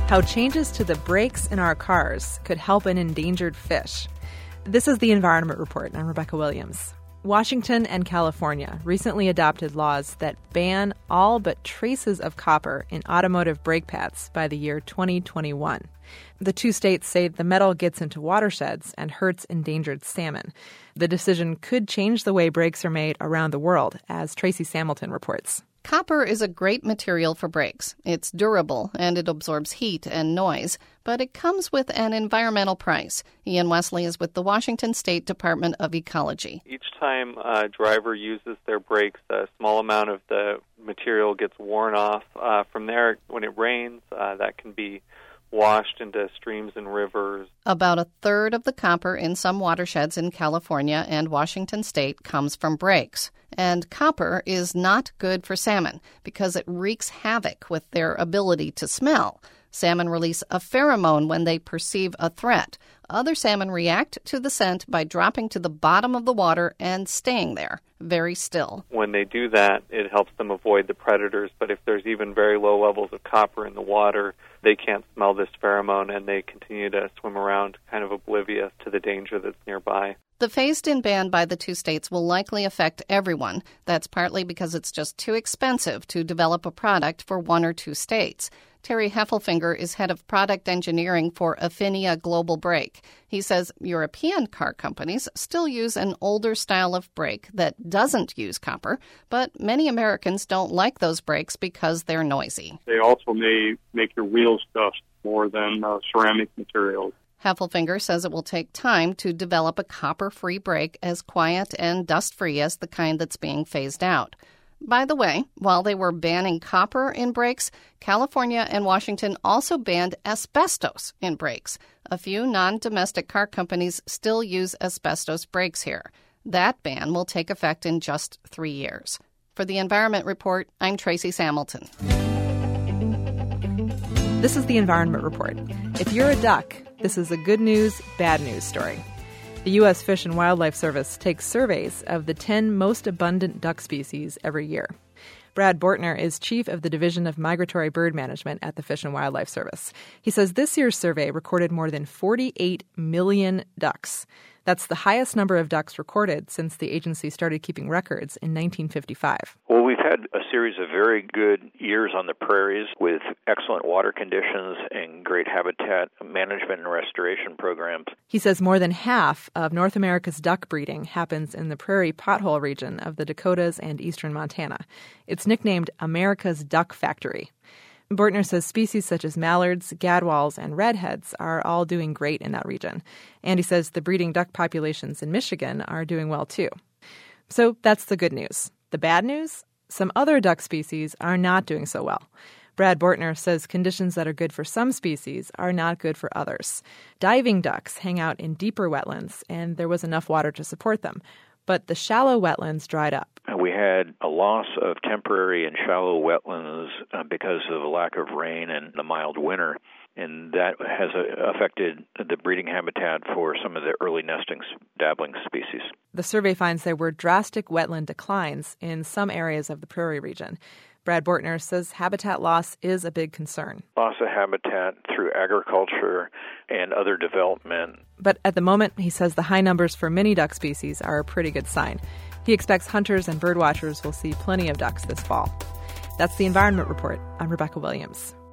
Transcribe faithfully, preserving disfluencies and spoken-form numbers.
how changes to the brakes in our cars could help an endangered fish. This is the Environment Report. I'm Rebecca Williams. Washington and California recently adopted laws that ban all but traces of copper in automotive brake pads by the year twenty twenty-one. The two states say the metal gets into watersheds and hurts endangered salmon. The decision could change the way brakes are made around the world, as Tracy Samilton reports. Copper is a great material for brakes. It's durable and it absorbs heat and noise, but it comes with an environmental price. Ian Wesley is with the Washington State Department of Ecology. Each time a driver uses their brakes, a small amount of the material gets worn off. Uh, from there, when it rains, uh, that can be washed into streams and rivers. About a third of the copper in some watersheds in California and Washington State comes from brakes. And copper is not good for salmon because it wreaks havoc with their ability to smell. Salmon release a pheromone when they perceive a threat. Other salmon react to the scent by dropping to the bottom of the water and staying there, very still. When they do that, it helps them avoid the predators. But if there's even very low levels of copper in the water, they can't smell this pheromone and they continue to swim around kind of oblivious to the danger that's nearby. The phased-in ban by the two states will likely affect everyone. That's partly because it's just too expensive to develop a product for one or two states. Terry Heffelfinger is head of product engineering for Affinia Global Brake. He says European car companies still use an older style of brake that doesn't use copper, but many Americans don't like those brakes because they're noisy. They also may make your wheels dust more than uh, ceramic materials. Heffelfinger says it will take time to develop a copper-free brake as quiet and dust-free as the kind that's being phased out. By the way, while they were banning copper in brakes, California and Washington also banned asbestos in brakes. A few non-domestic car companies still use asbestos brakes here. That ban will take effect in just three years. For the Environment Report, I'm Tracy Samilton. This is the Environment Report. If you're a duck, this is a good news, bad news story. The U S Fish and Wildlife Service takes surveys of the ten most abundant duck species every year. Brad Bortner is chief of the Division of Migratory Bird Management at the Fish and Wildlife Service. He says this year's survey recorded more than forty-eight million ducks. That's the highest number of ducks recorded since the agency started keeping records in nineteen fifty-five. Well, we've had a series of very good years on the prairies with excellent water conditions and great habitat management and restoration programs. He says more than half of North America's duck breeding happens in the prairie pothole region of the Dakotas and eastern Montana. It's nicknamed America's Duck Factory. Bortner says species such as mallards, gadwalls, and redheads are all doing great in that region. And he says the breeding duck populations in Michigan are doing well, too. So that's the good news. The bad news? Some other duck species are not doing so well. Brad Bortner says conditions that are good for some species are not good for others. Diving ducks hang out in deeper wetlands, and there was enough water to support them. But the shallow wetlands dried up. We had a loss of temporary and shallow wetlands uh, because of a lack of rain and the mild winter, and that has uh, affected the breeding habitat for some of the early nesting dabbling species. The survey finds there were drastic wetland declines in some areas of the prairie region. Brad Bortner says habitat loss is a big concern. Loss of habitat through agriculture and other development. But at the moment, he says the high numbers for many duck species are a pretty good sign. He expects hunters and birdwatchers will see plenty of ducks this fall. That's the Environment Report. I'm Rebecca Williams.